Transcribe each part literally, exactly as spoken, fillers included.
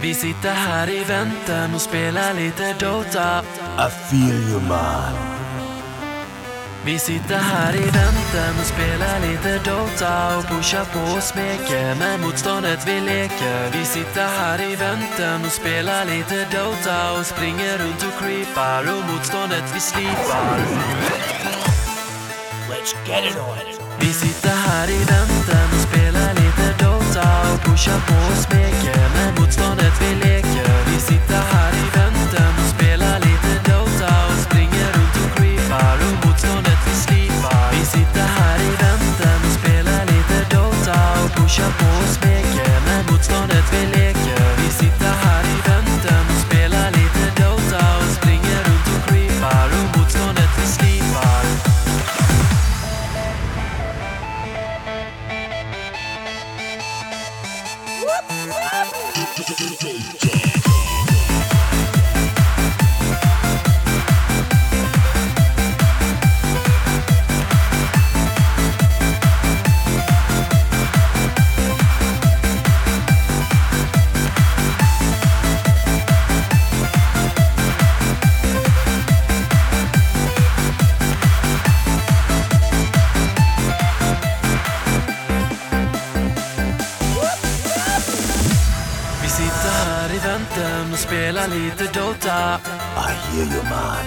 Vi sitter här i väntan och spelar lite Dota. I feel you man. Vi sitter här i väntan och spelar lite Dota och pushar på och smeker med motståndet vi leker. Vi sitter här i väntan och spelar lite Dota och springer runt och creepar och motståndet vi slipar. Let's get it on. Vi sitter här i väntan och spelar lite Dota och pushar på och smeker med motståndet vi leker. Vi sitter här i väntan och spelar lite Dota och springer runt och creepar och motståndet vi slipar. Vi sitter här i väntan och spelar lite Dota och pushar på och smeker med motståndet vi leker. Vi sitter här i väntan och spelar lite Dota och springer runt och creepar och motståndet vi slipar. Vi sitter här i väntan och spelar lite Dota. I hear you man.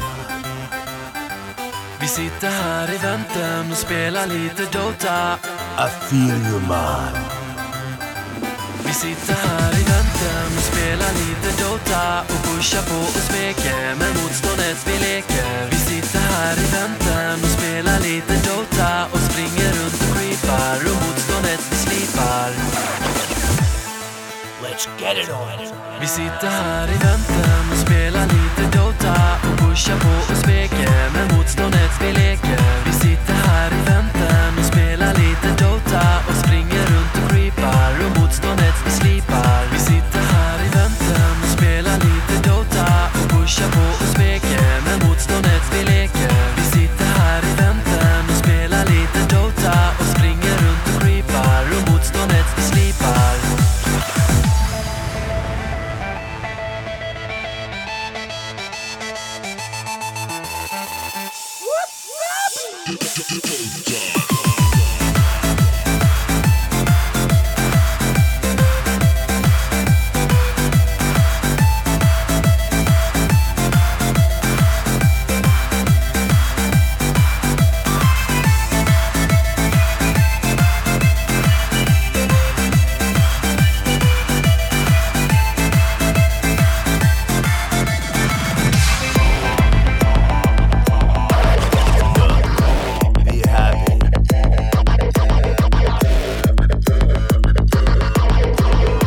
Vi sitter här i väntan och spelar lite Dota. I feel you man. Vi sitter här i väntan och spelar lite Dota och pushar på och smeker med motståndet vi leker. Vi sitter här i väntan och spelar lite Dota och springer runt och creepar och motståndet vi slipar. Let's get it on. Vi sitter här i väntan och spelar lite Dota och pushar på och smeker med motståndet vi leker.